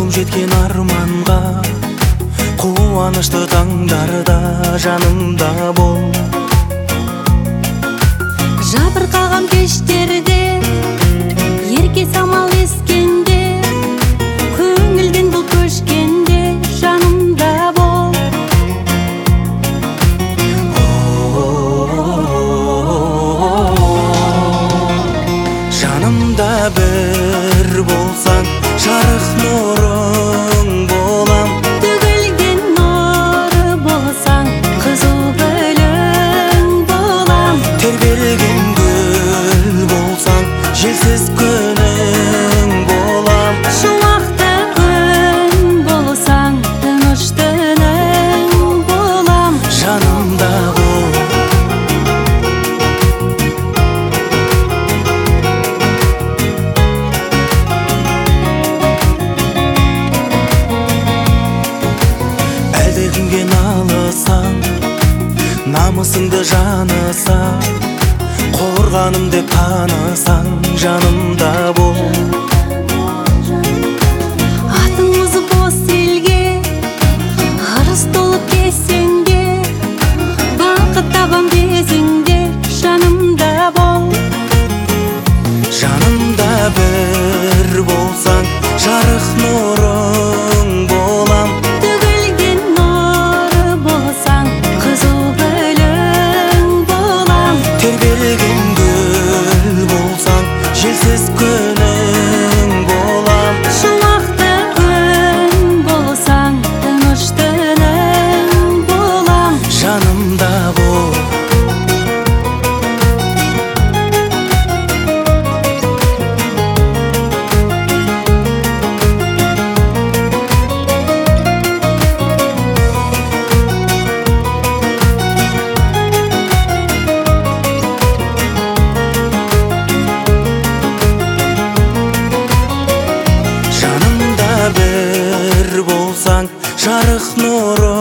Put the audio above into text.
жеткен арманға, қуанышты таңдарда жанымда бол. Жабырқаған кештерде, ерке самал ескенде, көңілден бұл көшкенде жанымда бол. Жанымда бір болсаң, жарық нұрың болам. Төгілген нұры болсаң, қызу гүлің болам. Тербелген гүл болсаң, желсіз күнің болам. Шуақты күн болсаң, тыныш түнің болам. Жанымда бол. Әлде кімге налысаң, намысыңды жаныса, қорғаным деп танысаң, жанымда бол. Атың озып бос елге, ырыс толып кесеңде, бақыт табам десеңде, жанымда бол. Жанымда бір болсаң, жарық нұрың болам. Төгілген нұры болсаң, қызу гүлің болам. Тербелген гүл болсаң, желсіз күнің болам. Шуақты күн болсаң, тыныш түнің болам. Жанымда бол. Жанымда бір болсаң, жарық нұрың